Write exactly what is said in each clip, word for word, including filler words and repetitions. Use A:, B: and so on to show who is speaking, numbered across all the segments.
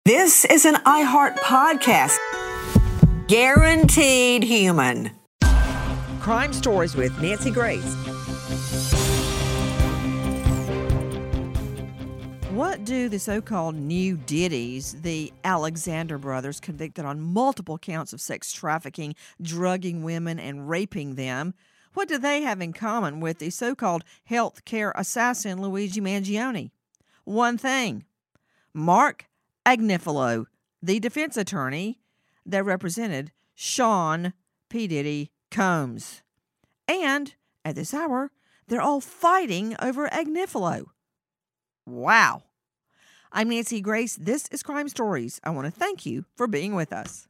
A: This is an iHeart podcast. Guaranteed human.
B: Crime Stories with Nancy Grace. What do the so-called new Diddies, the Alexander brothers, convicted on multiple counts of sex trafficking, drugging women, and raping them, what do they have in common with the so-called health care assassin Luigi Mangione? One thing. Mark Agnifilo, the defense attorney that represented Sean P. Diddy Combs. And at this hour, they're all fighting over Agnifilo. Wow. I'm Nancy Grace. This is Crime Stories. I want to thank you for being with us.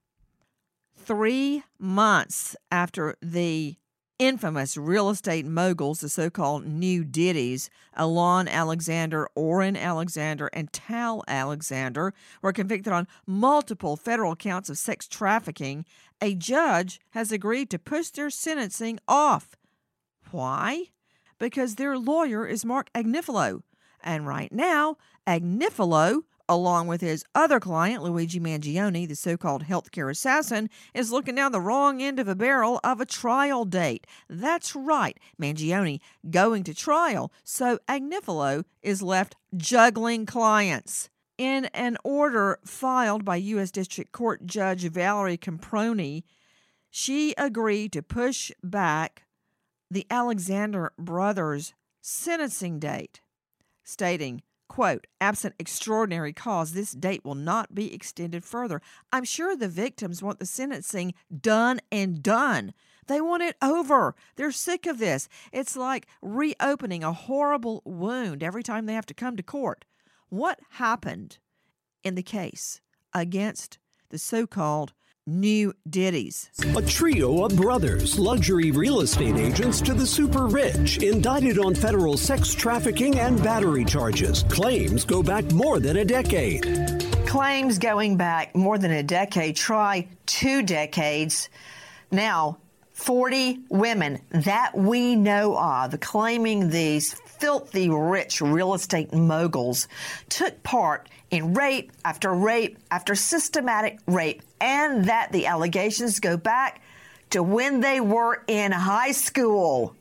B: Three months after the infamous real estate moguls, the so-called new Diddies, Alon Alexander, Oren Alexander, and Tal Alexander, were convicted on multiple federal counts of sex trafficking, a judge has agreed to push their sentencing off. Why? Because their lawyer is Mark Agnifilo. And right now, Agnifilo, along with his other client, Luigi Mangione, the so-called healthcare assassin, is looking down the wrong end of a barrel of a trial date. That's right, Mangione going to trial, so Agnifilo is left juggling clients. In an order filed by U S District Court Judge Valerie Camproni, she agreed to push back the Alexander brothers' sentencing date, stating, quote, absent extraordinary cause, this date will not be extended further. I'm sure the victims want the sentencing done and done. They want it over. They're sick of this. It's like reopening a horrible wound every time they have to come to court. What happened in the case against the so-called new Diddies?
C: A trio of brothers, luxury real estate agents to the super rich, indicted on federal sex trafficking and battery charges. Claims go back more than a decade.
D: Claims going back more than a decade, try two decades. Now, forty women that we know of claiming these filthy rich real estate moguls took part in rape after rape after systematic rape, and that the allegations go back to when they were in high school.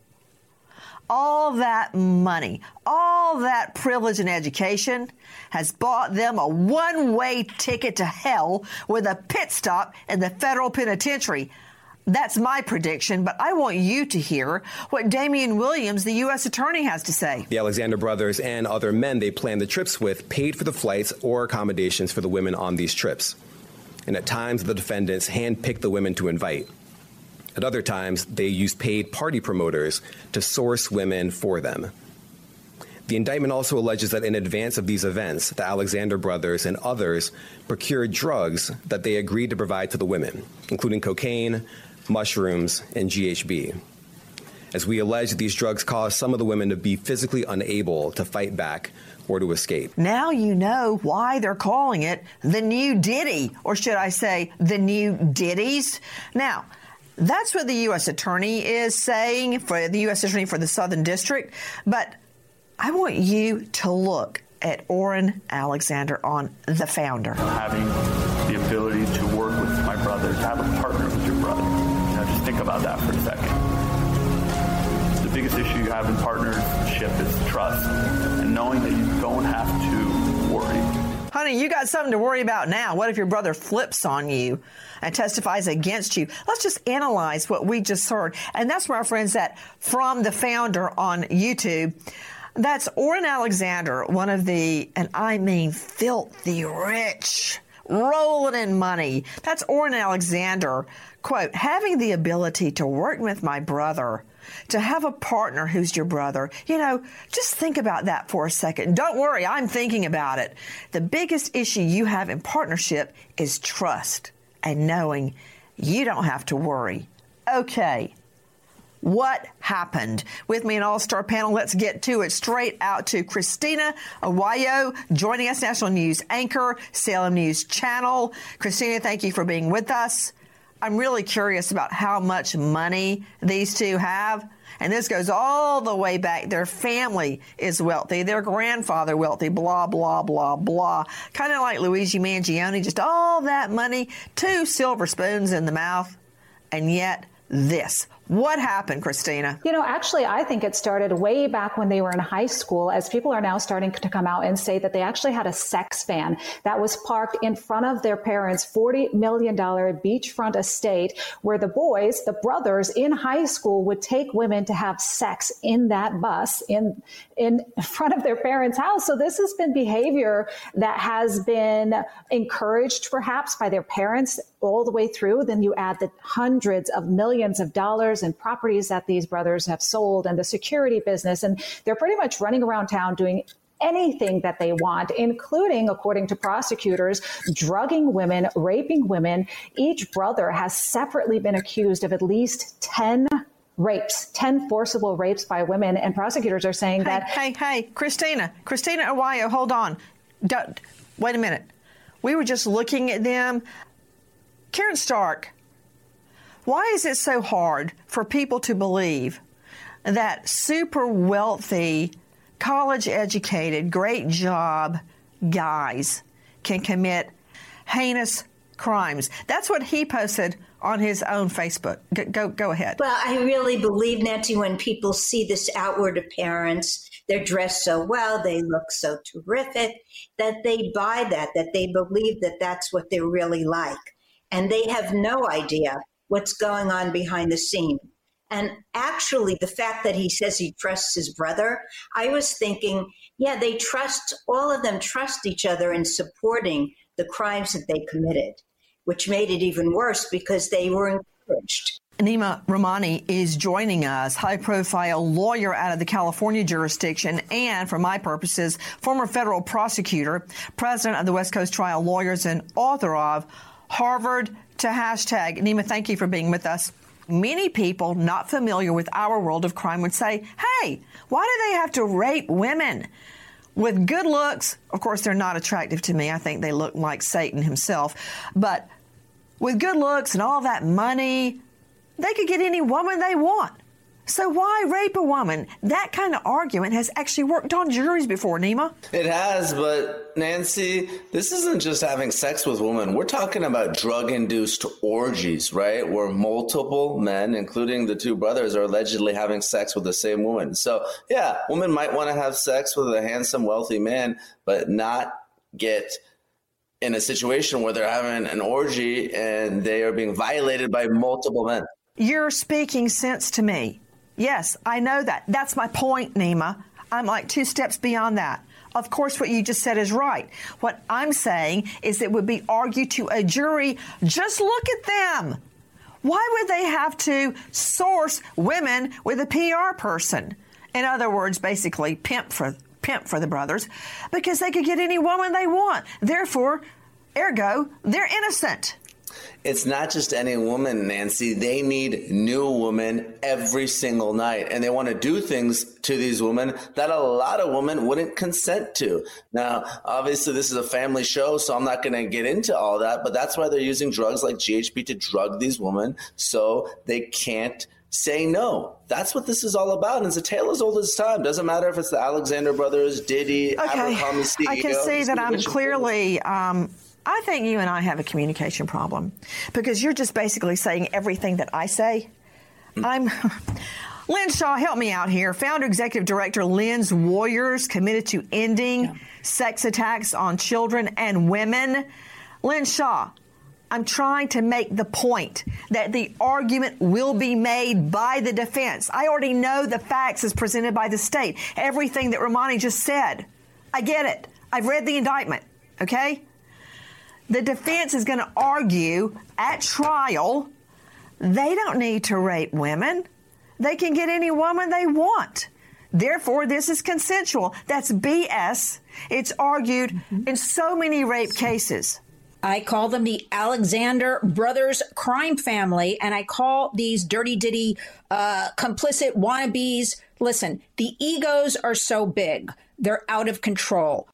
D: All that money, all that privilege and education has bought them a one-way ticket to hell with a pit stop in the federal penitentiary. That's my prediction, but I want you to hear what Damian Williams, the U S attorney, has to say.
E: The Alexander brothers and other men they planned the trips with paid for the flights or accommodations for the women on these trips. And at times, the defendants handpicked the women to invite. At other times, they used paid party promoters to source women for them. The indictment also alleges that in advance of these events, the Alexander brothers and others procured drugs that they agreed to provide to the women, including cocaine, mushrooms, and G H B. As we allege, these drugs caused some of the women to be physically unable to fight back or to escape.
D: Now you know why they're calling it the new Diddy, or should I say the new Diddies. Now, that's what the U S attorney is saying, for the U S attorney for the Southern District, but I want you to look at Oren Alexander on The Founder.
F: Having the ability to work with my brother, to have a partner with your brother. You know, just think about that for a second. The biggest issue you have in partnership is trust, and knowing that you don't have to worry.
D: Honey, you got something to worry about now. What if your brother flips on you and testifies against you? Let's just analyze what we just heard. And that's where our friends at From The Founder on YouTube. That's Oren Alexander, one of the, and I mean filthy rich, rolling in money. That's Oren Alexander, quote, having the ability to work with my brother, to have a partner who's your brother. You know, just think about that for a second. Don't worry, I'm thinking about it. The biggest issue you have in partnership is trust and knowing you don't have to worry. Okay. What happened? With me, an all-star panel. Let's get to it. Straight out to Christina Aguayo, joining us, national news anchor, Salem News Channel. Christina, thank you for being with us. I'm really curious about how much money these two have. And this goes all the way back. Their family is wealthy. Their grandfather wealthy, blah, blah, blah, blah. Kind of like Luigi Mangione, just all that money, two silver spoons in the mouth. And yet this. What happened, Christina?
G: You know, actually, I think it started way back when they were in high school, as people are now starting to come out and say that they actually had a sex van that was parked in front of their parents' forty million dollars beachfront estate, where the boys, the brothers in high school, would take women to have sex in that bus in, in front of their parents' house. So this has been behavior that has been encouraged perhaps by their parents all the way through. Then you add the hundreds of millions of dollars and properties that these brothers have sold and the security business. And they're pretty much running around town doing anything that they want, including, according to prosecutors, drugging women, raping women. Each brother has separately been accused of at least ten rapes, ten forcible rapes by women. And prosecutors are saying
D: hey,
G: that...
D: Hey, hey, Christina, Christina Aguayo, hold on. Don't, wait a minute. We were just looking at them. Karen Stark, why is it so hard for people to believe that super wealthy, college-educated, great job guys can commit heinous crimes? That's what he posted on his own Facebook. Go, go, go ahead.
H: Well, I really believe, Nancy, when people see this outward appearance, they're dressed so well, they look so terrific, that they buy that, that they believe that that's what they're really like. And they have no idea what's going on behind the scene. And actually, the fact that he says he trusts his brother, I was thinking, yeah, they trust, all of them trust each other in supporting the crimes that they committed, which made it even worse because they were encouraged.
D: Nima Rahmani is joining us, high-profile lawyer out of the California jurisdiction and, for my purposes, former federal prosecutor, president of the West Coast Trial Lawyers, and author of Harvard to Hashtag. Nima, thank you for being with us. Many people not familiar with our world of crime would say, hey, why do they have to rape women? With good looks, of course, they're not attractive to me. I think they look like Satan himself. But with good looks and all that money, they could get any woman they want. So why rape a woman? That kind of argument has actually worked on juries before, Nima.
I: It has, but Nancy, this isn't just having sex with women. We're talking about drug-induced orgies, right? Where multiple men, including the two brothers, are allegedly having sex with the same woman. So, yeah, women might want to have sex with a handsome, wealthy man, but not get in a situation where they're having an orgy and they are being violated by multiple men.
D: You're speaking sense to me. Yes, I know that. That's my point, Nima. I'm like two steps beyond that. Of course, what you just said is right. What I'm saying is it would be argued to a jury, just look at them. Why would they have to source women with a P R person? In other words, basically pimp for pimp for the brothers, because they could get any woman they want. Therefore, ergo, they're innocent.
I: It's not just any woman, Nancy. They need new women every single night. And they want to do things to these women that a lot of women wouldn't consent to. Now, obviously, this is a family show, so I'm not going to get into all that. But that's why they're using drugs like G H B to drug these women so they can't say no. That's what this is all about. And it's a tale as old as time. Doesn't matter if it's the Alexander brothers, Diddy,
D: okay.
I: Abercrombie C E O.
D: I can see that I'm clearly... Um, I think you and I have a communication problem because you're just basically saying everything that I say. Mm. I'm Lynn Shaw, help me out here. Founder, executive director, Lynn's Warriors, committed to ending yeah. sex attacks on children and women. Lynn Shaw, I'm trying to make the point that the argument will be made by the defense. I already know the facts as presented by the state. Everything that Rahmani just said. I get it. I've read the indictment. Okay? The defense is going to argue at trial, they don't need to rape women. They can get any woman they want. Therefore, this is consensual. That's B S. It's argued mm-hmm. in so many rape cases.
J: I call them the Alexander Brothers crime family, and I call these dirty ditty uh, complicit wannabes. Listen, the egos are so big. They're out of control.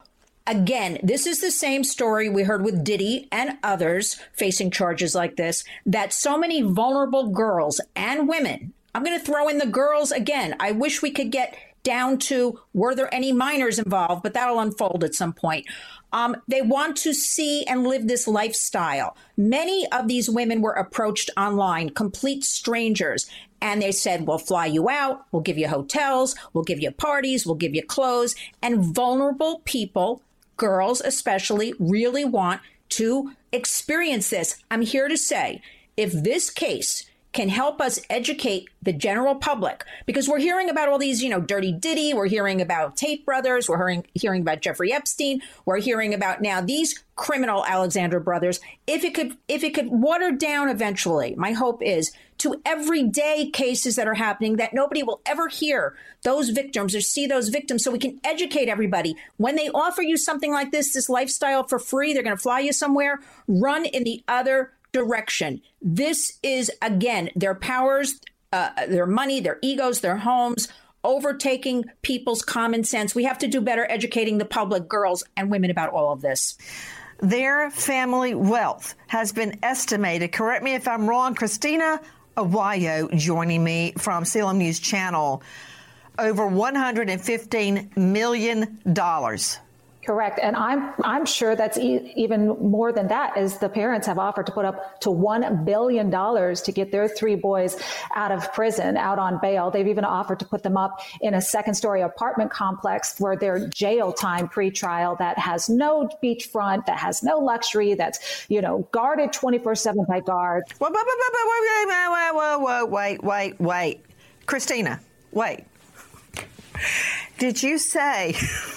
J: Again, this is the same story we heard with Diddy and others facing charges like this, that so many vulnerable girls and women, I'm going to throw in the girls again. I wish we could get down to, were there any minors involved, but that'll unfold at some point. Um, they want to see and live this lifestyle. Many of these women were approached online, complete strangers, and they said, we'll fly you out, we'll give you hotels, we'll give you parties, we'll give you clothes. And vulnerable people, girls especially, really want to experience this. I'm here to say, if this case can help us educate the general public, because we're hearing about all these, you know, dirty Diddy, we're hearing about Tate brothers, we're hearing, hearing about Jeffrey Epstein, we're hearing about now these criminal Alexander brothers. If it could, if it could water down eventually, my hope is to everyday cases that are happening that nobody will ever hear those victims or see those victims, so we can educate everybody. When they offer you something like this, this lifestyle for free, they're going to fly you somewhere, run in the other direction. This is, again, their powers, uh, their money, their egos, their homes, overtaking people's common sense. We have to do better educating the public, girls and women, about all of this.
D: Their family wealth has been estimated, correct me if I'm wrong, Christina Aguayo joining me from Salem News Channel, over one hundred fifteen million dollars.
G: Correct. And I'm I'm sure that's e- even more than that, as the parents have offered to put up to one billion dollars to get their three boys out of prison, out on bail. They've even offered to put them up in a second story apartment complex for their jail time pretrial that has no beachfront, that has no luxury, that's, you know, guarded twenty-four seven by guards.
D: Wait, wait, wait, wait, wait, wait, wait, wait, wait. Christina, wait. Did you say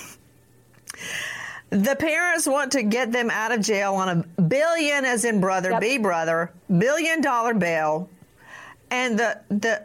D: the parents want to get them out of jail on a billion, as in brother, yep. B brother, billion dollar bail, and the the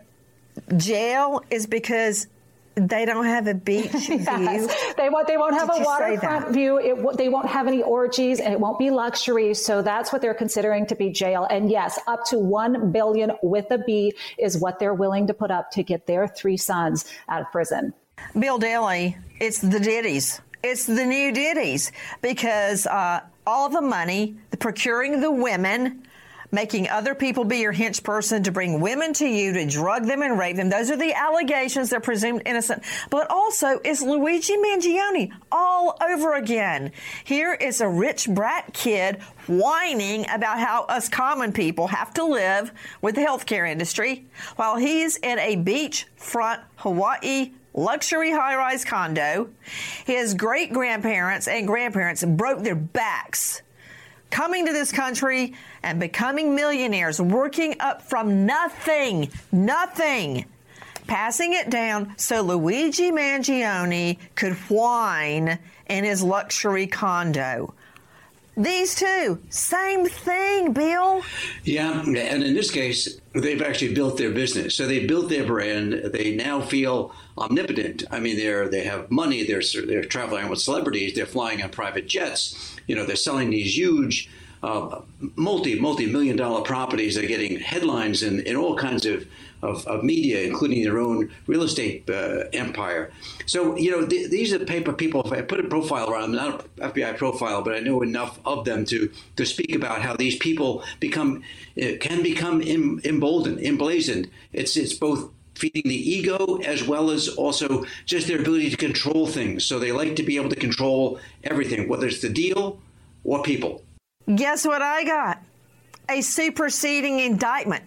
D: jail is because they don't have a beach yes. view?
G: They won't. They won't have
D: Did
G: a waterfront view. It, they won't have any orgies, and it won't be luxury. So that's what they're considering to be jail. And yes, up to one billion with a B is what they're willing to put up to get their three sons out of prison.
D: Bill Daly, it's the Diddies. It's the new Diddies, because uh, all the money, the procuring the women, making other people be your hench person to bring women to you, to drug them and rape them. Those are the allegations. They're presumed innocent. But also, it's Luigi Mangione all over again. Here is a rich brat kid whining about how us common people have to live with the healthcare industry, while he's in a beachfront Hawaii luxury high-rise condo. His great-grandparents and grandparents broke their backs coming to this country and becoming millionaires, working up from nothing, nothing, passing it down so Luigi Mangione could whine in his luxury condo. These two, same thing, Bill.
K: Yeah, and in this case, they've actually built their business. So they built their brand. They now feel omnipotent. I mean, they're they have money. They're they're traveling with celebrities. They're flying on private jets. You know, they're selling these huge, uh, multi multi million dollar properties. They're getting headlines in, in all kinds of. Of, of media, including their own real estate uh, empire. So, you know, th- these are the paper people. If I put a profile around them, not an F B I profile, but I know enough of them to to speak about how these people become uh, can become em- emboldened, emblazoned. It's it's both feeding the ego as well as also just their ability to control things. So they like to be able to control everything, whether it's the deal or people.
D: Guess what I got? A superseding indictment.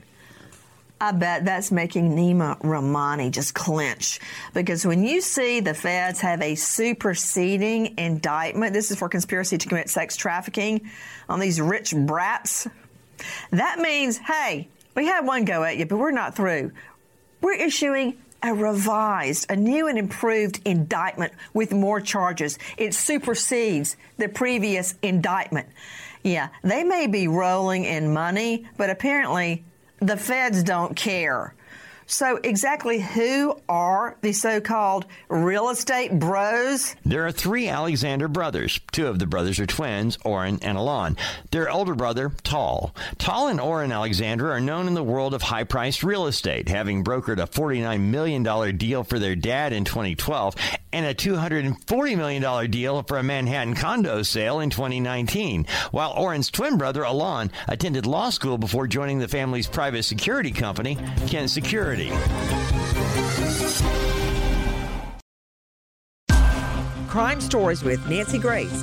D: I bet that's making Nima Rahmani just clench, because when you see the feds have a superseding indictment, this is for conspiracy to commit sex trafficking on these rich brats, that means, hey, we had one go at you, but we're not through. We're issuing a revised, a new and improved indictment with more charges. It supersedes the previous indictment. Yeah, they may be rolling in money, but apparently the feds don't care. So exactly who are the so-called real estate bros?
L: There are three Alexander brothers. Two of the brothers are twins, Oren and Alon. Their older brother, Tal. Tal and Oren Alexander are known in the world of high-priced real estate, having brokered a forty-nine million dollars deal for their dad in twenty twelve and a two hundred forty million dollars deal for a Manhattan condo sale in twenty nineteen, while Orrin's twin brother, Alon, attended law school before joining the family's private security company, Kent Security.
A: Crime Stories with Nancy Grace.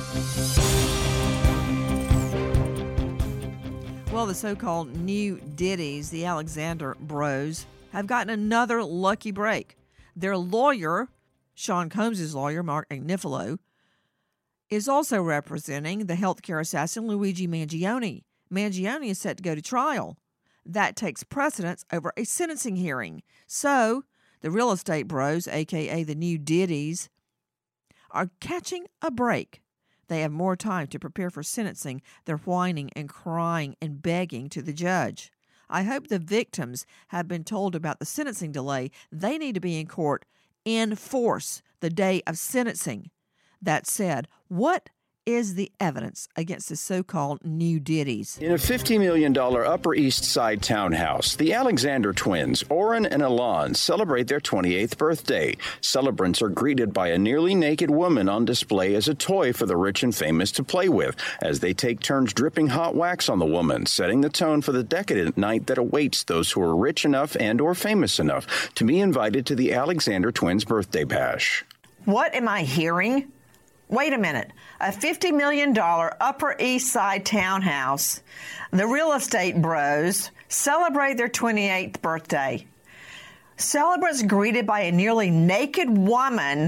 B: Well, the so-called new Diddies, the Alexander Bros, have gotten another lucky break. Their lawyer, Sean Combs' lawyer, Mark Agnifilo, is also representing the healthcare assassin Luigi Mangione. Mangione is set to go to trial. That takes precedence over a sentencing hearing. So, the real estate bros, a k a the new Diddies, are catching a break. They have more time to prepare for sentencing. They're whining and crying and begging to the judge. I hope the victims have been told about the sentencing delay. They need to be in court in force the day of sentencing. That said, what is the evidence against the so-called new Diddies?
M: In a fifty million dollars Upper East Side townhouse, the Alexander twins, Orrin and Alon, celebrate their twenty-eighth birthday. Celebrants are greeted by a nearly naked woman on display as a toy for the rich and famous to play with, as they take turns dripping hot wax on the woman, setting the tone for the decadent night that awaits those who are rich enough and or famous enough to be invited to the Alexander twins' birthday bash.
D: What am I hearing? Wait a minute. A fifty million dollars Upper East Side townhouse. The real estate bros celebrate their twenty-eighth birthday. Celebrants greeted by a nearly naked woman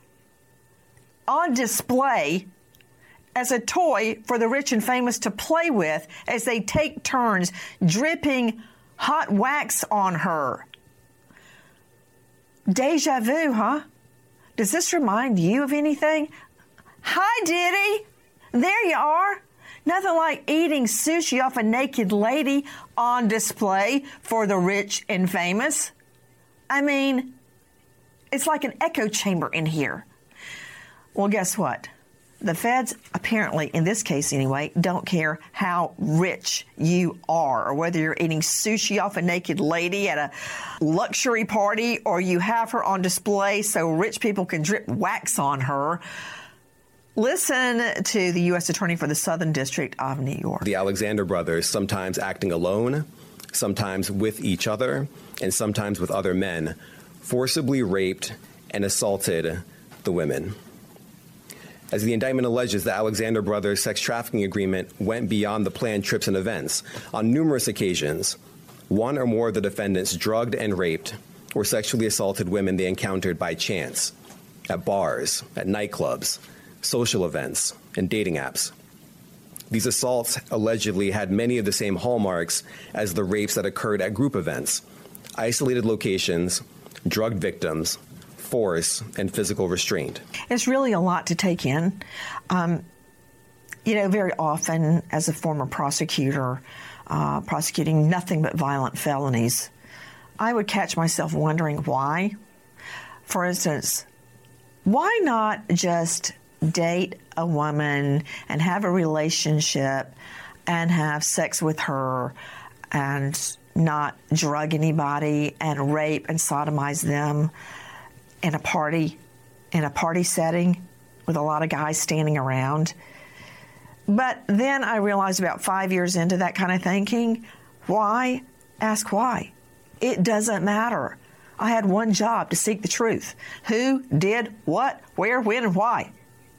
D: on display as a toy for the rich and famous to play with as they take turns dripping hot wax on her. Deja vu, huh? Does this remind you of anything? Hi, Diddy. There you are. Nothing like eating sushi off a naked lady on display for the rich and famous. I mean, it's like an echo chamber in here. Well, guess what? The feds, apparently, in this case anyway, don't care how rich you are or whether you're eating sushi off a naked lady at a luxury party or you have her on display so rich people can drip wax on her. Listen to the U S Attorney for the Southern District of New York.
E: The Alexander brothers, sometimes acting alone, sometimes with each other, and sometimes with other men, forcibly raped and assaulted the women. As the indictment alleges, the Alexander brothers' sex trafficking agreement went beyond the planned trips and events. On numerous occasions, one or more of the defendants drugged and raped or sexually assaulted women they encountered by chance at bars, at nightclubs, social events, and dating apps. These assaults allegedly had many of the same hallmarks as the rapes that occurred at group events: isolated locations, drugged victims, force, and physical restraint.
D: It's really a lot to take in. Um, you know, very often as a former prosecutor, uh, prosecuting nothing but violent felonies, I would catch myself wondering why. For instance, why not just date a woman and have a relationship and have sex with her and not drug anybody and rape and sodomize them in a party, in a party setting with a lot of guys standing around? But then I realized about five years into that kind of thinking, why? Ask why. It doesn't matter. I had one job: to seek the truth. Who did what, where, when, and why?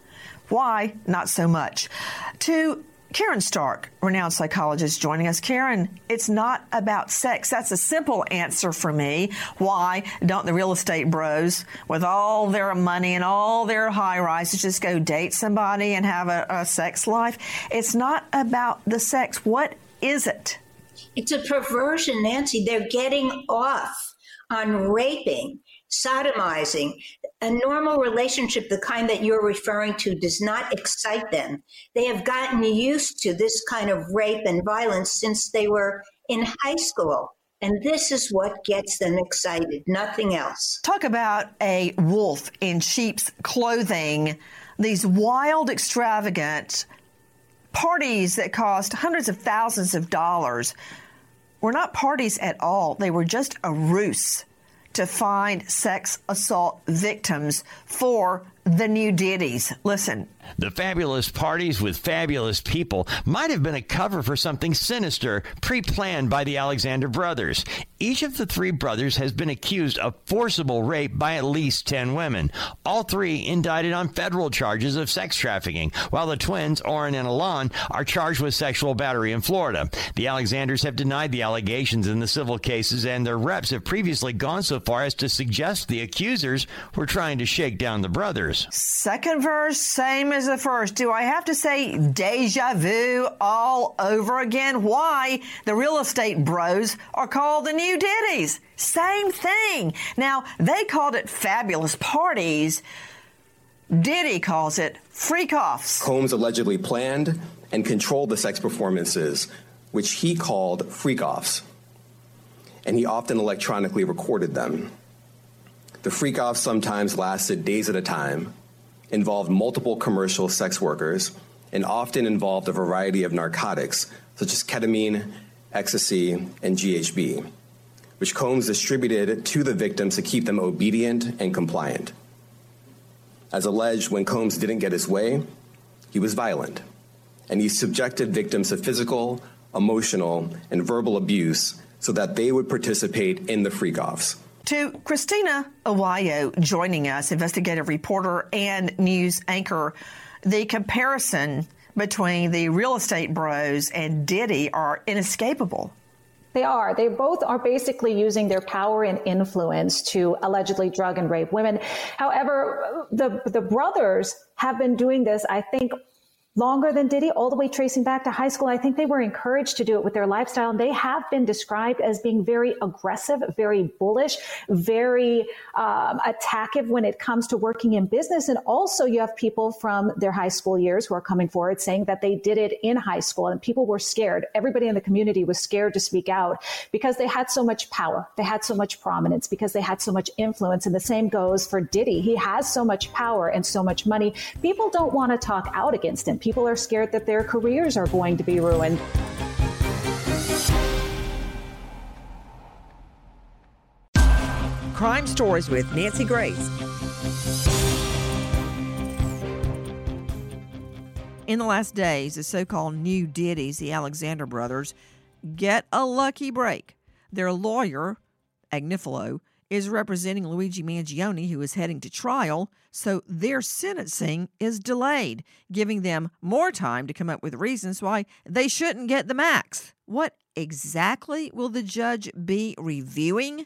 D: Why? Not so much. To Karen Stark, renowned psychologist, joining us. Karen, it's not about sex. That's a simple answer for me. Why don't the real estate bros, with all their money and all their high rises, just go date somebody and have a, a sex life? It's not about the sex. What is it?
H: It's a perversion, Nancy. They're getting off on raping, sodomizing. A normal relationship, the kind that you're referring to, does not excite them. They have gotten used to this kind of rape and violence since they were in high school. And this is what gets them excited, nothing else.
D: Talk about a wolf in sheep's clothing. These wild, extravagant parties that cost hundreds of thousands of dollars were not parties at all. They were just a ruse to find sex assault victims for the new ditties. Listen.
L: The fabulous parties with fabulous people might have been a cover for something sinister pre-planned by the Alexander brothers. Each of the three brothers has been accused of forcible rape by at least ten women. All three indicted on federal charges of sex trafficking, while the twins, Oren and Alon, are charged with sexual battery in Florida. The Alexanders have denied the allegations in the civil cases, and their reps have previously gone so far as to suggest the accusers were trying to shake down the brothers.
D: Second verse, same as the first. Do I have to say deja vu all over again? Why the real estate bros are called the new ditties? Same thing. Now, they called it fabulous parties. Diddy calls it freak-offs.
E: Combs allegedly planned and controlled the sex performances, which he called freak-offs, and he often electronically recorded them. The freak-offs sometimes lasted days at a time, involved multiple commercial sex workers, and often involved a variety of narcotics, such as ketamine, ecstasy, and G H B, which Combs distributed to the victims to keep them obedient and compliant. As alleged, when Combs didn't get his way, he was violent, and he subjected victims to physical, emotional, and verbal abuse so that they would participate in the freak-offs.
D: To Christina Awayo joining us, investigative reporter and news anchor, the comparison between the real estate bros and Diddy are inescapable.
G: They are. They both are basically using their power and influence to allegedly drug and rape women. However, the, the brothers have been doing this, I think, longer than Diddy, all the way tracing back to high school. I think they were encouraged to do it with their lifestyle. And they have been described as being very aggressive, very bullish, very um, attackive when it comes to working in business. And also you have people from their high school years who are coming forward saying that they did it in high school and people were scared. Everybody in the community was scared to speak out because they had so much power. They had so much prominence because they had so much influence. And the same goes for Diddy. He has so much power and so much money. People don't want to talk out against him. People are scared that their careers are going to be ruined.
A: Crime Stories with Nancy Grace.
B: In the last days, the so-called new ditties, the Alexander brothers, get a lucky break. Their lawyer, Agnifilo, is representing Luigi Mangione, who is heading to trial, so their sentencing is delayed, giving them more time to come up with reasons why they shouldn't get the max. What exactly will the judge be reviewing?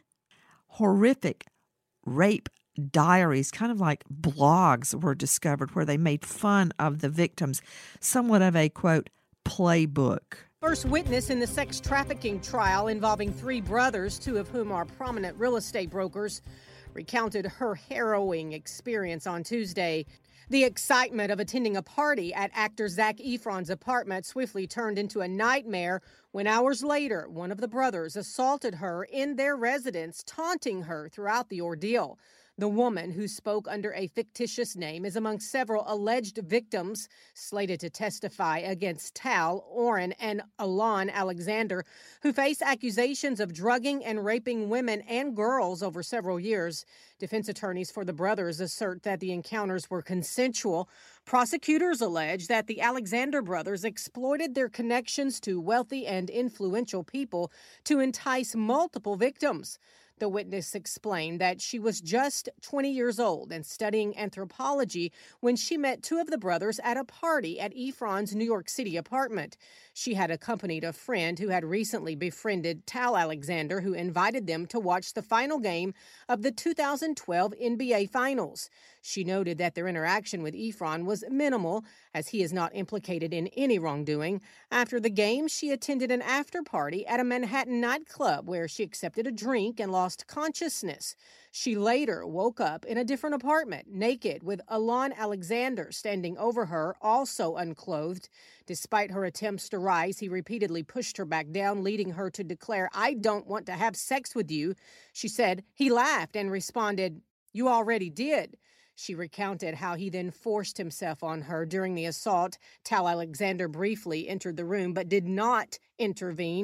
B: Horrific rape diaries, kind of like blogs, were discovered where they made fun of the victims, somewhat of a, quote, playbook.
N: First witness in the sex trafficking trial involving three brothers, two of whom are prominent real estate brokers, recounted her harrowing experience on Tuesday. The excitement of attending a party at actor Zac Efron's apartment swiftly turned into a nightmare when hours later, one of the brothers assaulted her in their residence, taunting her throughout the ordeal. The woman, who spoke under a fictitious name, is among several alleged victims slated to testify against Tal, Oren, and Alon Alexander, who face accusations of drugging and raping women and girls over several years. Defense attorneys for the brothers assert that the encounters were consensual. Prosecutors allege that the Alexander brothers exploited their connections to wealthy and influential people to entice multiple victims. The witness explained that she was just twenty years old and studying anthropology when she met two of the brothers at a party at Efron's New York City apartment. She had accompanied a friend who had recently befriended Tal Alexander, who invited them to watch the final game of the two thousand twelve N B A Finals. She noted that their interaction with Efron was minimal, as he is not implicated in any wrongdoing. After the game, she attended an after-party at a Manhattan nightclub where she accepted a drink and lost consciousness. She later woke up in a different apartment, naked, with Alon Alexander standing over her, also unclothed. Despite her attempts to rise, he repeatedly pushed her back down, leading her to declare, "I don't want to have sex with you." She said he laughed and responded, "You already did." She recounted how he then forced himself on her during the assault. Tal Alexander briefly entered the room but did not intervene.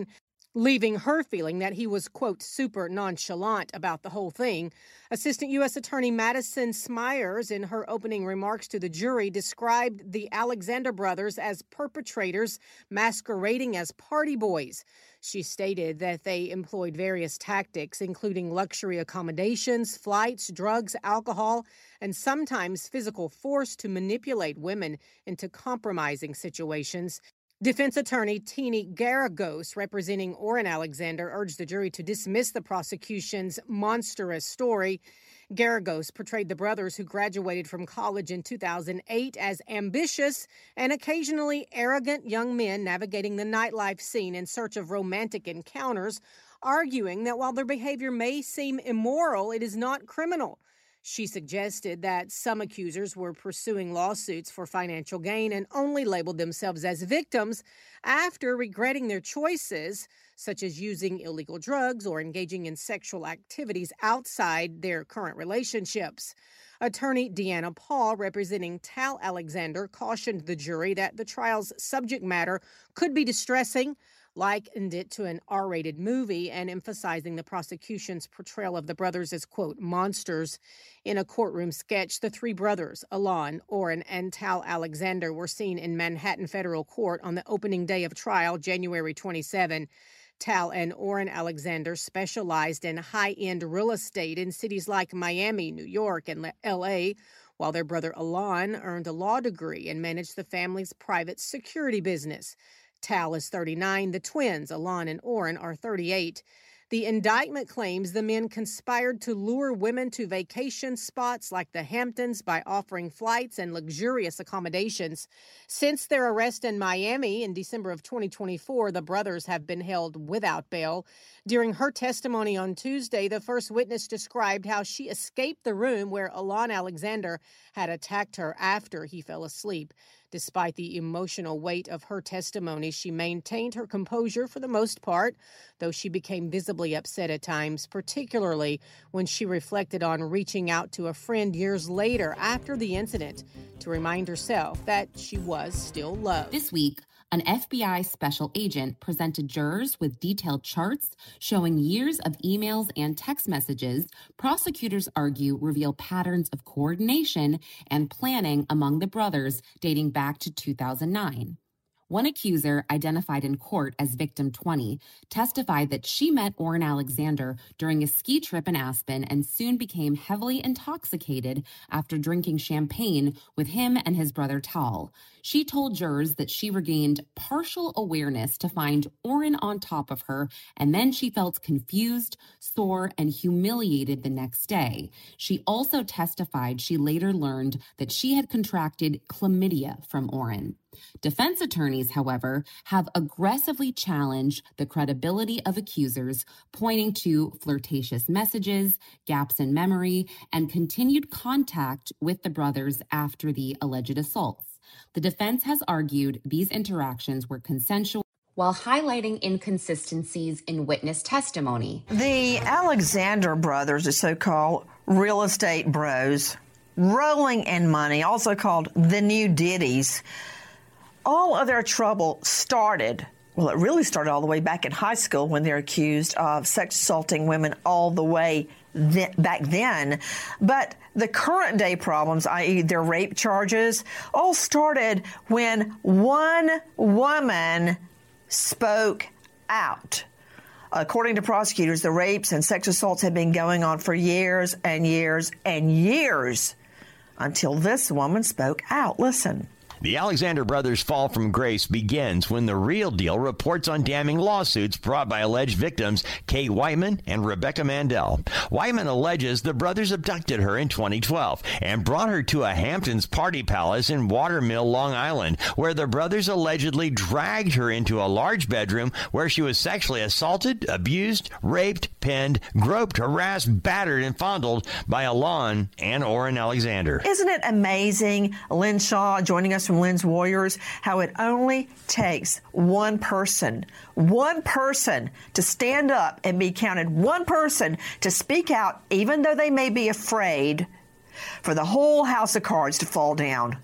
N: leaving her feeling that he was, quote, super nonchalant about the whole thing. Assistant U S Attorney Madison Smyers, in her opening remarks to the jury, described the Alexander brothers as perpetrators masquerading as party boys. She stated that they employed various tactics, including luxury accommodations, flights, drugs, alcohol, and sometimes physical force to manipulate women into compromising situations. Defense attorney Tini Garagos, representing Orrin Alexander, urged the jury to dismiss the prosecution's monstrous story. Garagos portrayed the brothers, who graduated from college in two thousand eight, as ambitious and occasionally arrogant young men navigating the nightlife scene in search of romantic encounters, arguing that while their behavior may seem immoral, it is not criminal. She suggested that some accusers were pursuing lawsuits for financial gain and only labeled themselves as victims after regretting their choices, such as using illegal drugs or engaging in sexual activities outside their current relationships. Attorney Deanna Paul, representing Tal Alexander, cautioned the jury that the trial's subject matter could be distressing, likened it to an R-rated movie, and emphasizing the prosecution's portrayal of the brothers as, quote, monsters. In a courtroom sketch, the three brothers, Alon, Orrin, and Tal Alexander, were seen in Manhattan federal court on the opening day of trial, January twenty-seventh. Tal and Orrin Alexander specialized in high-end real estate in cities like Miami, New York, and L A, while their brother Alon earned a law degree and managed the family's private security business. Tal is thirty-nine. The twins, Alon and Orrin, are thirty-eight. The indictment claims the men conspired to lure women to vacation spots like the Hamptons by offering flights and luxurious accommodations. Since their arrest in Miami in December of twenty twenty-four, the brothers have been held without bail. During her testimony on Tuesday, the first witness described how she escaped the room where Alon Alexander had attacked her after he fell asleep. Despite the emotional weight of her testimony, she maintained her composure for the most part, though she became visibly upset at times, particularly when she reflected on reaching out to a friend years later after the incident to remind herself that she was still loved.
O: This week, an F B I special agent presented jurors with detailed charts showing years of emails and text messages prosecutors argue reveal patterns of coordination and planning among the brothers dating back to two thousand nine. One accuser, identified in court as Victim twenty, testified that she met Orrin Alexander during a ski trip in Aspen and soon became heavily intoxicated after drinking champagne with him and his brother Tal. She told jurors that she regained partial awareness to find Orrin on top of her, and then she felt confused, sore, and humiliated the next day. She also testified she later learned that she had contracted chlamydia from Orrin. Defense attorneys, however, have aggressively challenged the credibility of accusers, pointing to flirtatious messages, gaps in memory, and continued contact with the brothers after the alleged assaults. The defense has argued these interactions were consensual, while highlighting inconsistencies in witness testimony.
D: The Alexander brothers, the so-called real estate bros, rolling in money, also called the new Diddies. All of their trouble started, well, it really started all the way back in high school when they're accused of sex assaulting women all the way th- back then. But the current day problems, that is their rape charges, all started when one woman spoke out. According to prosecutors, the rapes and sex assaults had been going on for years and years and years until this woman spoke out. Listen.
L: The Alexander brothers' fall from grace begins when The Real Deal reports on damning lawsuits brought by alleged victims Kate Whiteman and Rebecca Mandel. Whiteman alleges the brothers abducted her in twenty twelve and brought her to a Hamptons party palace in Watermill, Long Island, where the brothers allegedly dragged her into a large bedroom where she was sexually assaulted, abused, raped, pinned, groped, harassed, battered, and fondled by Alon and Orrin Alexander.
D: Isn't it amazing? Lynn Shaw joining us from Lynn's Warriors, how it only takes one person, one person to stand up and be counted, one person to speak out, even though they may be afraid, for the whole house of cards to fall down.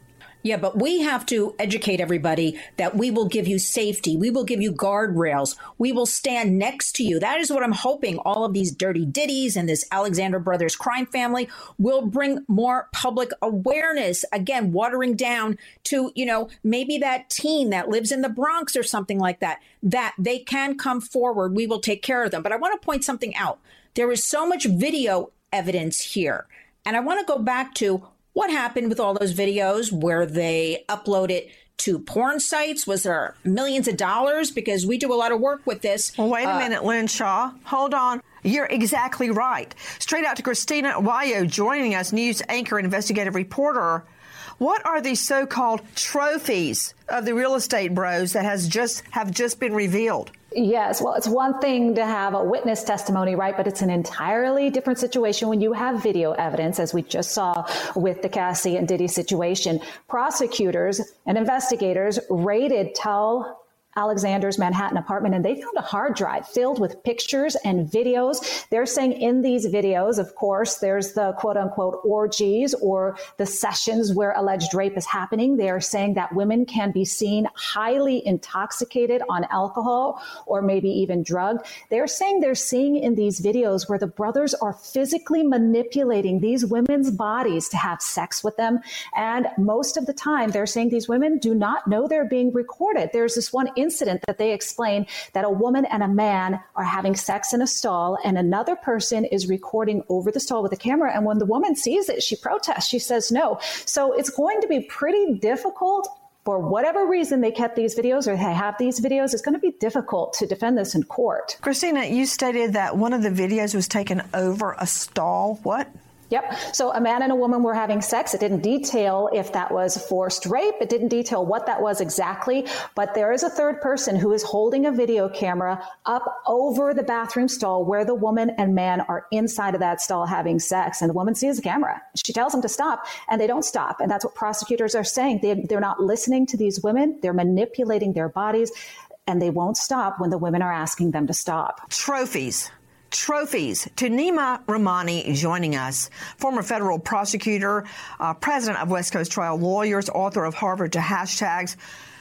J: Yeah, but we have to educate everybody that we will give you safety. We will give you guardrails. We will stand next to you. That is what I'm hoping all of these dirty ditties and this Alexander Brothers crime family will bring more public awareness. Again, watering down to, you know, maybe that teen that lives in the Bronx or something like that, that they can come forward. We will take care of them. But I want to point something out. There is so much video evidence here. And I want to go back to what happened with all those videos where they upload it to porn sites. Was there millions of dollars? Because we do a lot of work with this.
D: Well, wait a
J: uh,
D: minute, Lynn Shaw. Hold on. You're exactly right. Straight out to Christina Arroyo joining us, news anchor, investigative reporter. What are these so-called trophies of the real estate bros that has just have just been revealed?
G: Yes. Well, it's one thing to have a witness testimony, right? But it's an entirely different situation when you have video evidence, as we just saw with the Cassie and Diddy situation. Prosecutors and investigators raided Tell Alexander's Manhattan apartment, and they found a hard drive filled with pictures and videos. They're saying in these videos, of course, there's the quote unquote orgies or the sessions where alleged rape is happening. They are saying that women can be seen highly intoxicated on alcohol or maybe even drugged. They're saying they're seeing in these videos where the brothers are physically manipulating these women's bodies to have sex with them. And most of the time, they're saying these women do not know they're being recorded. There's this one incident that they explain that a woman and a man are having sex in a stall and another person is recording over the stall with a camera. And when the woman sees it, she protests. She says no. So it's going to be pretty difficult. For whatever reason they kept these videos or they have these videos, it's going to be difficult to defend this in court.
D: Christina, you stated that one of the videos was taken over a stall. What?
G: Yep. So a man and a woman were having sex. It didn't detail if that was forced rape. It didn't detail what that was exactly. But there is a third person who is holding a video camera up over the bathroom stall where the woman and man are inside of that stall having sex. And the woman sees the camera. She tells them to stop, and they don't stop. And that's what prosecutors are saying. They, they're not listening to these women. They're manipulating their bodies, and they won't stop when the women are asking them to stop.
D: Trophies. Trophies. To Nima Rahmani joining us, former federal prosecutor, uh, president of West Coast Trial Lawyers, author of Harvard to Hashtags.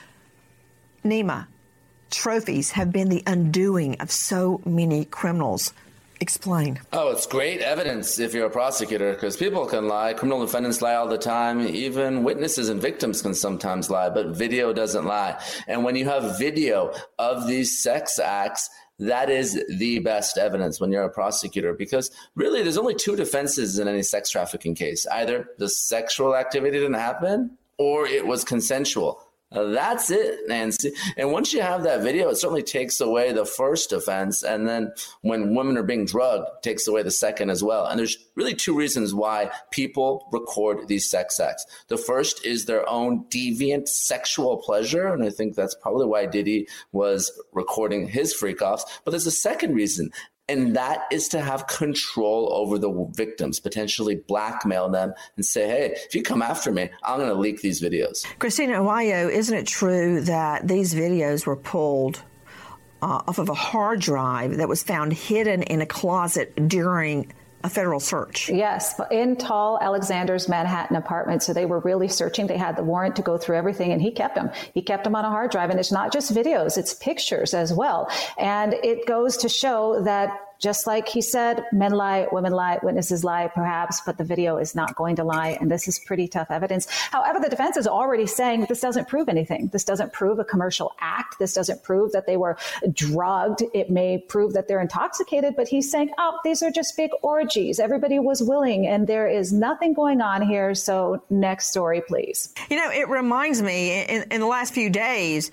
D: Nima, trophies have been the undoing of so many criminals. Explain.
I: Oh, it's great evidence if you're a prosecutor, because people can lie. Criminal defendants lie all the time. Even witnesses and victims can sometimes lie, but video doesn't lie. And when you have video of these sex acts, that is the best evidence when you're a prosecutor, because really there's only two defenses in any sex trafficking case. Either the sexual activity didn't happen or it was consensual. Uh, that's it, Nancy. And once you have that video, it certainly takes away the first offense. And then when women are being drugged, it takes away the second as well. And there's really two reasons why people record these sex acts. The first is their own deviant sexual pleasure. And I think that's probably why Diddy was recording his freak-offs. But there's a second reason. And that is to have control over the victims, potentially blackmail them and say, hey, if you come after me, I'm going to leak these videos.
D: Christina Arroyo, isn't it true that these videos were pulled uh, off of a hard drive that was found hidden in a closet during a federal search?
G: Yes, in Tall Alexander's Manhattan apartment. So they were really searching. They had the warrant to go through everything, and he kept them. He kept them on a hard drive. And it's not just videos, it's pictures as well. And it goes to show that just like he said, men lie, women lie, witnesses lie, perhaps, but the video is not going to lie. And this is pretty tough evidence. However, the defense is already saying that this doesn't prove anything. This doesn't prove a commercial act. This doesn't prove that they were drugged. It may prove that they're intoxicated, but he's saying, oh, these are just big orgies. Everybody was willing, and there is nothing going on here. So next story, please.
D: You know, it reminds me in, in the last few days,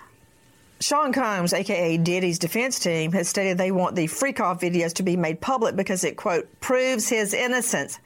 D: Sean Combs, a k a. Diddy's defense team, has stated they want the freak-off videos to be made public because it, quote, proves his innocence.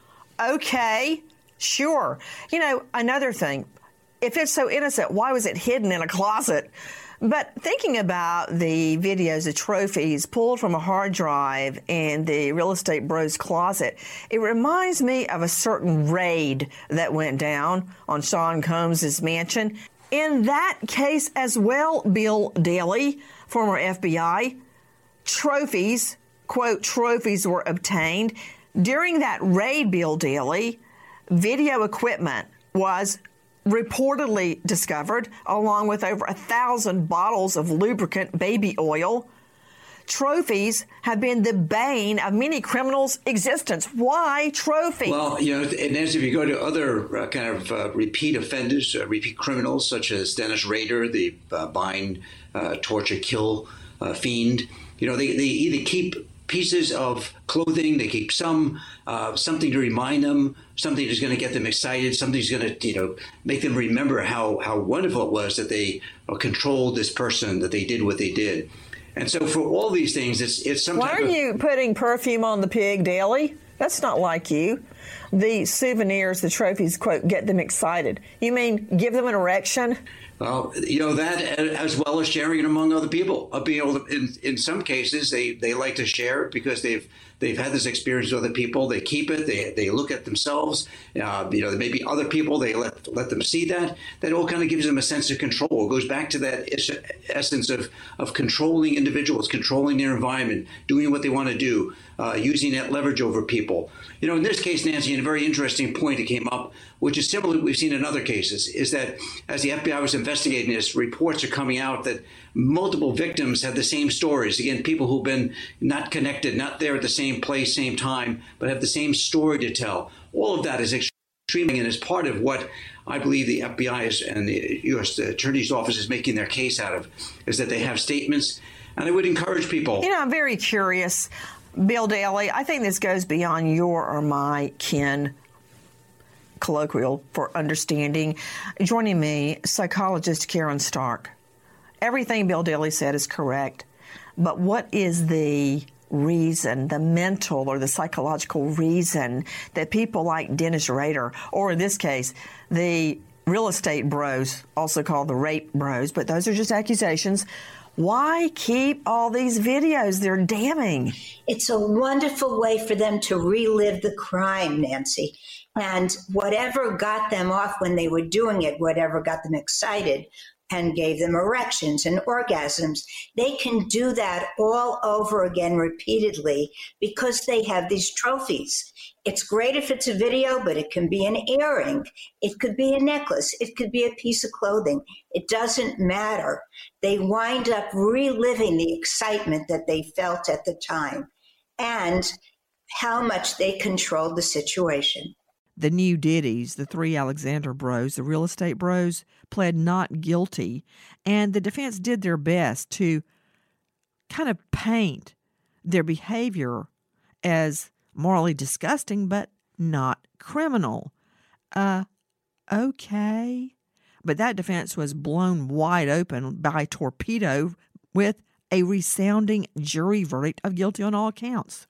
D: Okay, sure. You know, another thing, if it's so innocent, why was it hidden in a closet? But thinking about the videos of trophies pulled from a hard drive in the real estate bro's closet, it reminds me of a certain raid that went down on Sean Combs' mansion. In that case as well, Bill Daley, former F B I, trophies, quote, trophies were obtained. During that raid, Bill Daley, video equipment was reportedly discovered, along with over a thousand bottles of lubricant baby oil. Trophies have been the bane of many criminals' existence. Why trophies?
K: Well, you know, and as if you go to other uh, kind of uh, repeat offenders, uh, repeat criminals, such as Dennis Rader, the uh, bind, uh, torture, kill uh, fiend, you know, they, they either keep pieces of clothing, they keep some, uh, something to remind them, something that's going to get them excited, something's going to, you know, make them remember how, how wonderful it was that they uh, controlled this person, that they did what they did. And so for all these things, it's it's some
D: Why
K: type
D: are
K: of...
D: you putting perfume on the pig daily? That's not like you. The souvenirs, the trophies, quote, get them excited. You mean give them an erection?
K: Well, you know, that as well as sharing it among other people. Uh, being able to, in, in some cases, they, they like to share it because they've they've had this experience with other people. They keep it. They they look at themselves. Uh, you know, there may be other people. They let let them see that. That all kind of gives them a sense of control. It goes back to that es- essence of of controlling individuals, controlling their environment, doing what they want to do, uh, using that leverage over people. You know, in this case, Nancy, and a very interesting point that came up, which is similar to what we've seen in other cases, is that as the F B I was investigating this, reports are coming out that multiple victims have the same stories. Again, people who've been not connected, not there at the same place, same time, but have the same story to tell. All of that is extremely, and is part of what I believe the F B I is and the U S Attorney's Office is making their case out of, is that they have statements. And I would encourage people.
D: You know, I'm very curious, Bill Daly. I think this goes beyond your or my kin colloquial for understanding. Joining me, psychologist Karen Stark. Everything Bill Daly said is correct, but what is the reason, the mental or the psychological reason that people like Dennis Rader, or in this case, the real estate bros, also called the rape bros, but those are just accusations, why keep all these videos? They're damning.
H: It's a wonderful way for them to relive the crime, Nancy. And whatever got them off when they were doing it, whatever got them excited and gave them erections and orgasms, they can do that all over again repeatedly because they have these trophies. It's great if it's a video, but it can be an earring. It could be a necklace. It could be a piece of clothing. It doesn't matter. They wind up reliving the excitement that they felt at the time and how much they controlled the situation.
B: The new Diddies, the three Alexander bros, the real estate bros, pled not guilty, and the defense did their best to kind of paint their behavior as morally disgusting, but not criminal. Uh, okay. But that defense was blown wide open by torpedo with a resounding jury verdict of guilty on all counts.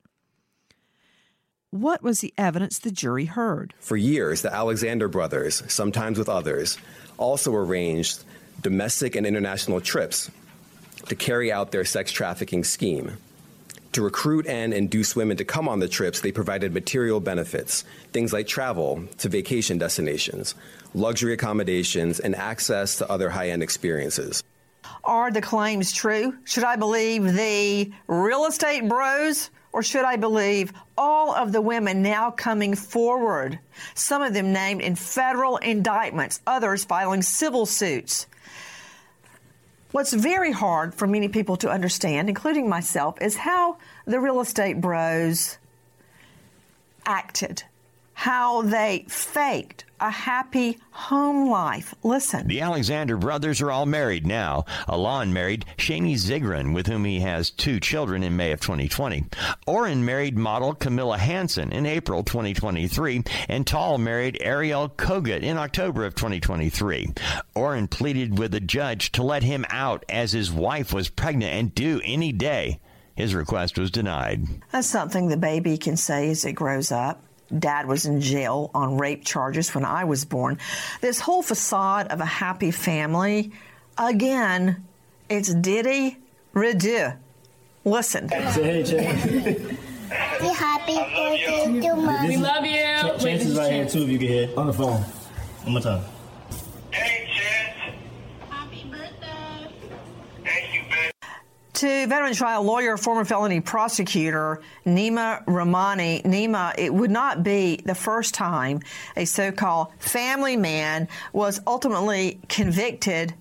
B: What was the evidence the jury heard?
E: For years, the Alexander brothers, sometimes with others, also arranged domestic and international trips to carry out their sex trafficking scheme. To recruit and induce women to come on the trips, they provided material benefits, things like travel to vacation destinations, luxury accommodations, and access to other high-end experiences.
D: Are the claims true? Should I believe the real estate bros, or should I believe all of the women now coming forward, some of them named in federal indictments, others filing civil suits? What's very hard for many people to understand, including myself, is how the real estate bros acted, how they faked a happy home life. Listen.
L: The Alexander brothers are all married now. Alon married Shani Zigran, with whom he has two children in May of twenty twenty. Oren married model Camilla Hansen in April twenty twenty-three, and Tal married Ariel Kogut in October of twenty twenty-three. Oren pleaded with the judge to let him out as his wife was pregnant and due any day. His request was denied.
D: That's something the baby can say as it grows up. Dad was in jail on rape charges when I was born. This whole facade of a happy family, again, it's Diddy Ridu. Listen.
P: Say hey, Jay.
Q: Happy birthday to Mom.
P: We love you. Ch- Chance is right here, too, if you can hear. On the phone. One more time.
Q: Hey, Chance. Happy birthday. Thank you, baby.
D: To veteran trial lawyer, former felony prosecutor Nima Rahmani. Nima, it would not be the first time a so-called family man was ultimately convicted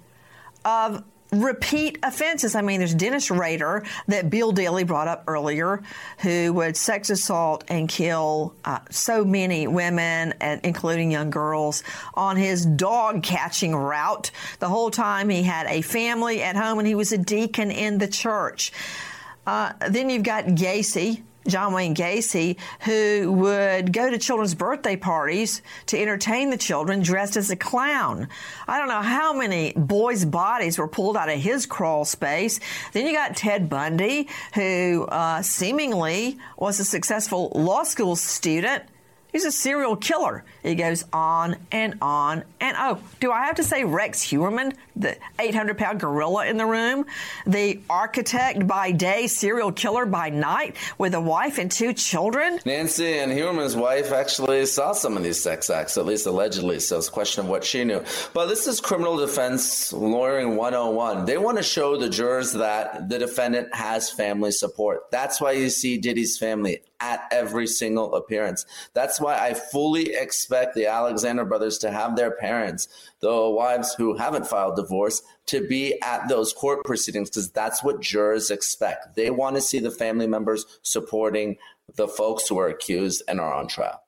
D: of repeat offenses. I mean, there's Dennis Rader that Bill Daly brought up earlier, who would sex assault and kill uh, so many women, and including young girls, on his dog catching route. The whole time he had a family at home, and he was a deacon in the church. Uh, then you've got Gacy, John Wayne Gacy, who would go to children's birthday parties to entertain the children dressed as a clown. I don't know how many boys' bodies were pulled out of his crawl space. Then you got Ted Bundy, who uh, seemingly was a successful law school student. He's a serial killer. He goes on and on. And, oh, do I have to say Rex Heuermann, the eight hundred pound gorilla in the room, the architect by day, serial killer by night, with a wife and two children?
I: Nancy and Heuermann's wife actually saw some of these sex acts, at least allegedly, so it's a question of what she knew. But this is criminal defense lawyering one oh one. They want to show the jurors that the defendant has family support. That's why you see Diddy's family at every single appearance. That's why I fully expect the Alexander brothers to have their parents, the wives who haven't filed divorce, to be at those court proceedings, because that's what jurors expect. They want to see the family members supporting the folks who are accused and are on trial.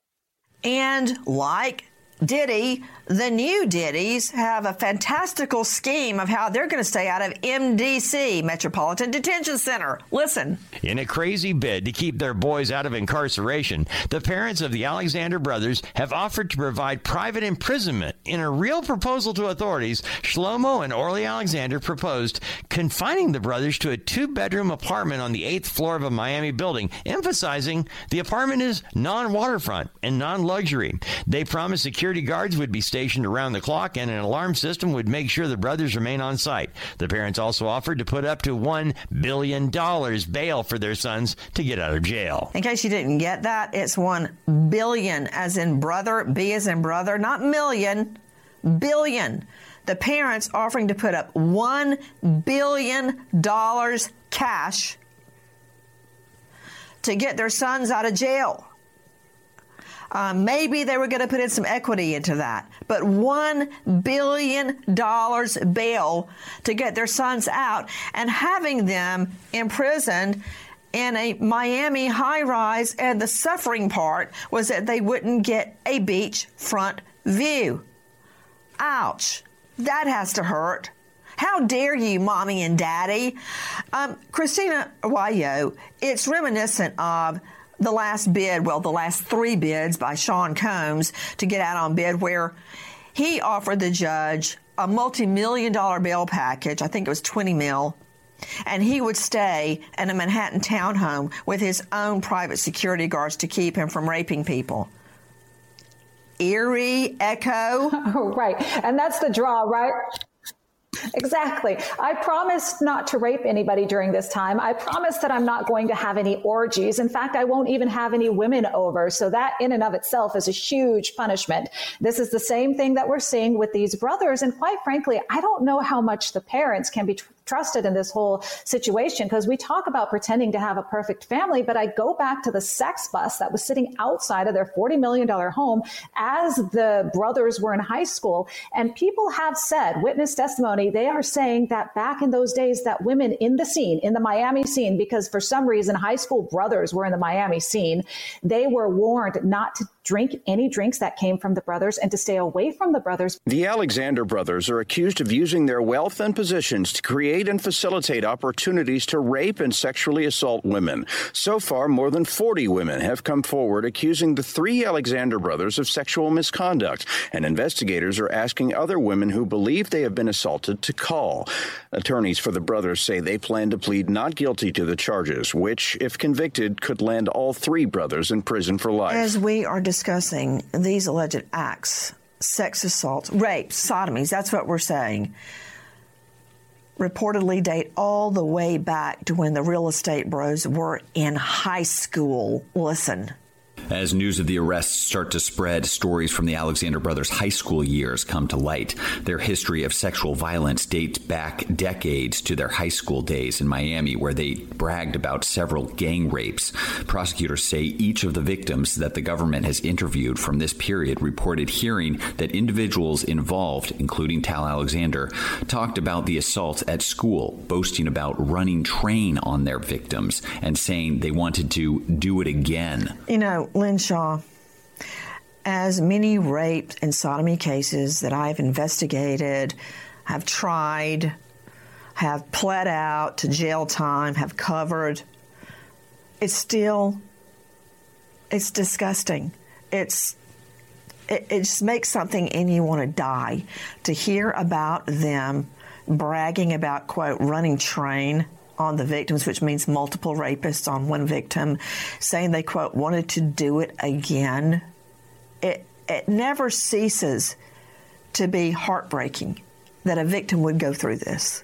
D: And like Diddy, the new Diddies have a fantastical scheme of how they're going to stay out of M D C, Metropolitan Detention Center. Listen.
L: In a crazy bid to keep their boys out of incarceration, the parents of the Alexander brothers have offered to provide private imprisonment. In a real proposal to authorities, Shlomo and Orly Alexander proposed confining the brothers to a two-bedroom apartment on the eighth floor of a Miami building, emphasizing the apartment is non-waterfront and non-luxury. They promised security guards would be stationed around the clock, and an alarm system would make sure the brothers remain on site. The parents also offered to put up to one billion dollars bail for their sons to get out of jail.
D: In case you didn't get that, it's one billion as in brother, B as in brother, not million, billion. The parents offering to put up one billion dollars cash to get their sons out of jail. Um, maybe they were going to put in some equity into that, but one billion dollars bail to get their sons out, and having them imprisoned in a Miami high-rise, and the suffering part was that they wouldn't get a beachfront view. Ouch. That has to hurt. How dare you, Mommy and Daddy? Um, Christina Arroyo, it's reminiscent of the last bid, well, the last three bids by Sean Combs to get out on bid, where he offered the judge a multi-million dollar bail package. I think it was twenty mil. And he would stay in a Manhattan townhome with his own private security guards to keep him from raping people. Eerie echo.
G: Right. And that's the draw, right? Exactly. I promised not to rape anybody during this time. I promised that I'm not going to have any orgies. In fact, I won't even have any women over. So that in and of itself is a huge punishment. This is the same thing that we're seeing with these brothers. And quite frankly, I don't know how much the parents can be tr- trusted in this whole situation, because we talk about pretending to have a perfect family, but I go back to the sex bus that was sitting outside of their forty million dollars home as the brothers were in high school. And people have said, witness testimony, they are saying that back in those days that women in the scene, in the Miami scene, because for some reason high school brothers were in the Miami scene, they were warned not to drink any drinks that came from the brothers and to stay away from the brothers.
M: The Alexander brothers are accused of using their wealth and positions to create and facilitate opportunities to rape and sexually assault women. So far, more than forty women have come forward accusing the three Alexander brothers of sexual misconduct, and investigators are asking other women who believe they have been assaulted to call. Attorneys for the brothers say they plan to plead not guilty to the charges, which, if convicted, could land all three brothers in prison for life.
D: As we are discussing these alleged acts, sex assaults, rapes, sodomies, that's what we're saying, reportedly date all the way back to when the real estate bros were in high school. Listen.
R: As news of the arrests start to spread, stories from the Alexander brothers' high school years come to light. Their history of sexual violence dates back decades to their high school days in Miami, where they bragged about several gang rapes. Prosecutors say each of the victims that the government has interviewed from this period reported hearing that individuals involved, including Tal Alexander, talked about the assaults at school, boasting about running train on their victims and saying they wanted to do it again.
D: You know, Lynn Shaw, as many rape and sodomy cases that I've investigated, have tried, have pled out to jail time, have covered, it's still, it's disgusting. It's, it, it just makes something in you want to die to hear about them bragging about, quote, running train on the victims, which means multiple rapists on one victim, saying they, quote, wanted to do it again. It, it never ceases to be heartbreaking that a victim would go through this.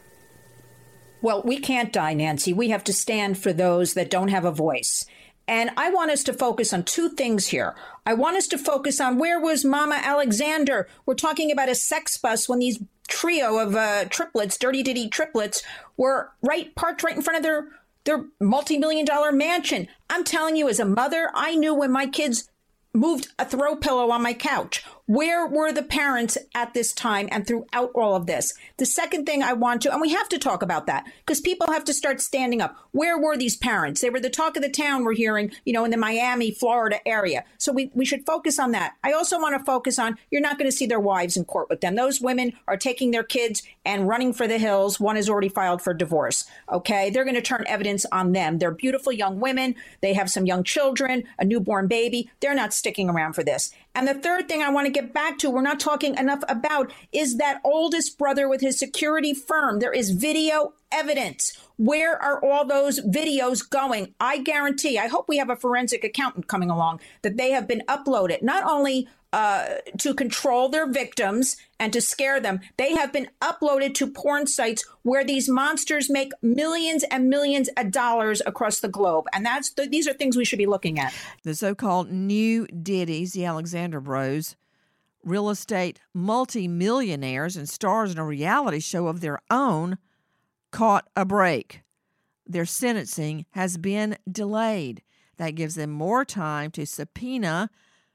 J: Well, we can't die, Nancy. We have to stand for those that don't have a voice. And I want us to focus on two things here. I want us to focus on where was Mama Alexander? We're talking about a sex bus when these trio of uh, triplets, dirty ditty triplets, were right parked right in front of their, their multi-million dollar mansion. I'm telling you, as a mother, I knew when my kids moved a throw pillow on my couch. Where were the parents at this time and throughout all of this? The second thing I want to, and we have to talk about that because people have to start standing up. Where were these parents? They were the talk of the town we're hearing, you know, in the Miami, Florida area. So we, we should focus on that. I also want to focus on, you're not going to see their wives in court with them. Those women are taking their kids and running for the hills. One has already filed for divorce. Okay. They're going to turn evidence on them. They're beautiful young women. They have some young children, a newborn baby. They're not sticking around for this. And the third thing I want to get back to, we're not talking enough about, is that oldest brother with his security firm. There is video evidence. Where are all those videos going? I guarantee, I hope we have a forensic accountant coming along, that they have been uploaded, not only uh, to control their victims and to scare them, they have been uploaded to porn sites where these monsters make millions and millions of dollars across the globe. And that's the, these are things we should be looking at.
B: The so-called new Diddies, the Alexander Bros, real estate multi-millionaires and stars in a reality show of their own, caught a break. Their sentencing has been delayed. That gives them more time to subpoena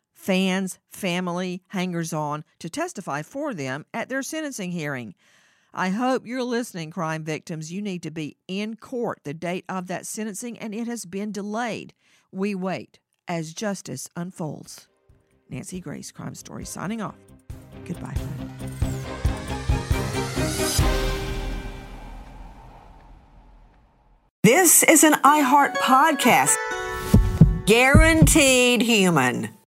B: fans, family, hangers-on to testify for them at their sentencing hearing. I hope you're listening, crime victims. You need to be in court the date of that sentencing, and it has been delayed. We wait as justice unfolds. Nancy Grace, Crime Story, signing off. Goodbye.
A: This is an iHeart podcast. Guaranteed human.